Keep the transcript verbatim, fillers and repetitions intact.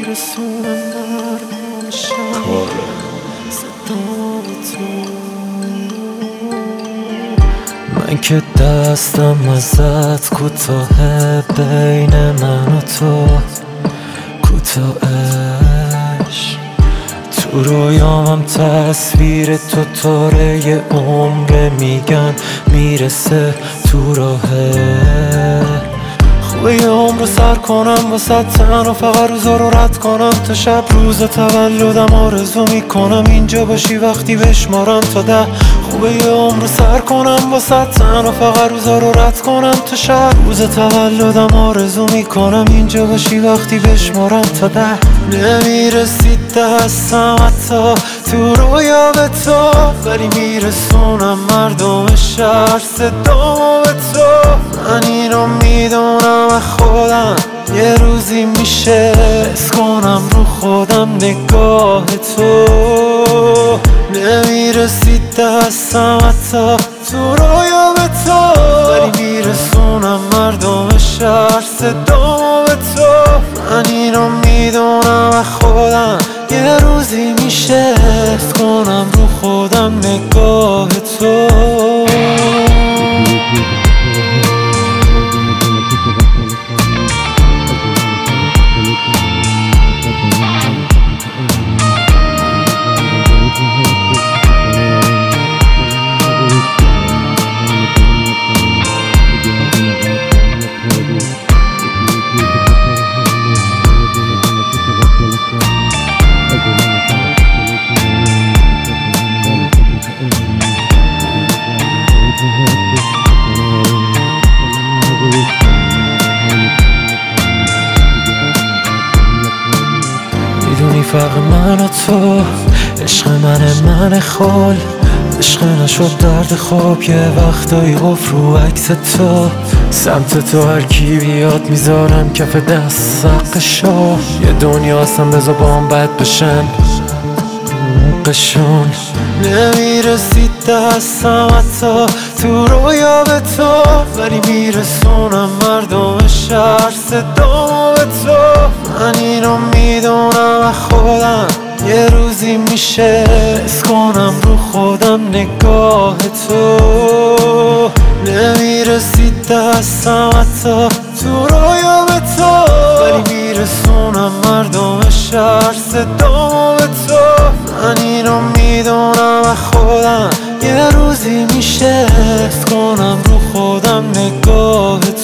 میرسونم مردم شهر صدا به تو. من که دستم ازت کوتاه، بین من و تو کوتاهش. تو رویامم تصویر تو تاره یه عمره، میگن میرسه تو راهه. خوبه یه عمر رو سر کنم واسه تن و فقط روزا رو رد کنم تا شب روز تولدم آرزو میکنم اینجا باشی وقتی بشمارم تا ده. خوبه یه عمر رو سر کنم واسه تن و فقط روزا رو رد کنم تا شب روز تولدم آرزو میکنم اینجا باشی وقتی بشمارم تا ده. نمیرسید دستم حتی تو رویا به تو، ولی میرسونم مردم شهر صدامو به تو. من اینو میدونم خودم یه روزی میشه حس کنم رو خودم نگاه تو. نمیرسید دستم حتی تو رویا به تو، ولی میرسونم مردم شهر صدامو به تو. من اینو میدونم خودم یه روزی میشه حس کنم رو خودم نگاه تو. میدونی فرق من و تو، عشق من من خال، عشق نشد درد خواب، یه وقتایی قفل رو عکس تو. سمت تو هر کی بیاد میذارم کف دست سقشو. یه دنیا هستم بذار با هم بد بشن قشون. نمیرسید دستم حتی تو رویا به تو، ولی میرسونم مردم شهر صدامو به تو. من اینو میدونم خودم یه روزی میشه حس کنم رو خودم نگاه تو. نمیرسید دستم حتی تو رویا به تو، ولی میرسونم مردم شهر صدامو به تو. من اینو میدونم خودم یه روزی میشه حس کنم رو خودم نگاه